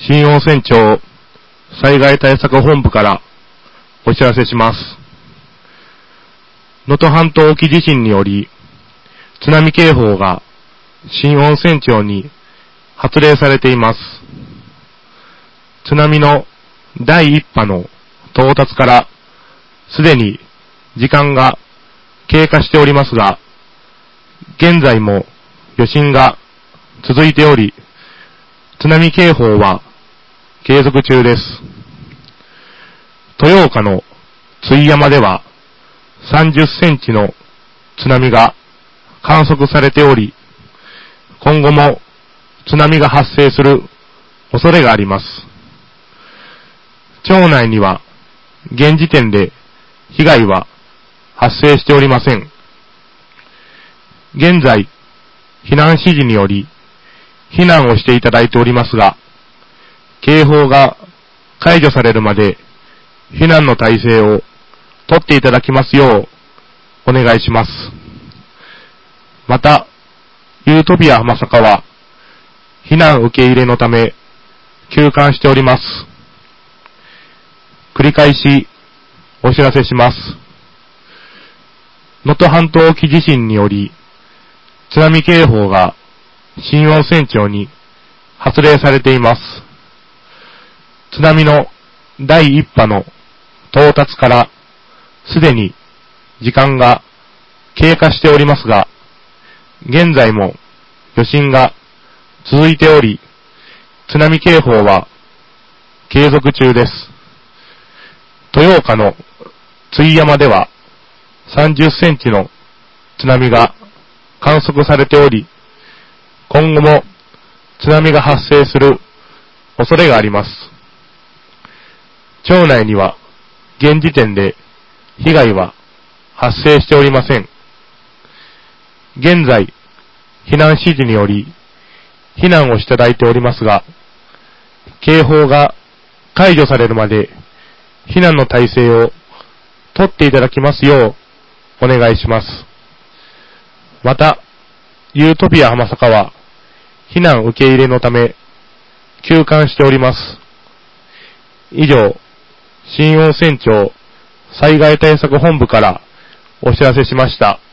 新温泉町災害対策本部からお知らせします。能登半島沖地震により津波警報が新温泉町に発令されています。津波の第1波の到達からすでに時間が経過しておりますが、現在も余震が続いており、津波警報は継続中です。豊岡の津井山では30センチの津波が観測されており、今後も津波が発生する恐れがあります。町内には現時点で被害は発生しておりません。現在、避難指示により避難をしていただいておりますが、警報が解除されるまで避難の体制をとっていただきますようお願いします。また、ユートピア浜坂は避難受け入れのため休館しております。繰り返しお知らせします。能登半島沖地震により津波警報が新温泉町に発令されています。津波の第1波の到達からすでに時間が経過しておりますが、現在も余震が続いており、津波警報は継続中です。豊岡の津井山では30センチの津波が観測されており、今後も津波が発生する恐れがあります。町内には現時点で被害は発生しておりません。現在、避難指示により避難をしていただいておりますが、警報が解除されるまで避難の体制をとっていただきますようお願いします。また、ユートピア浜坂は避難受け入れのため休館しております。以上、新温泉町災害対策本部からお知らせしました。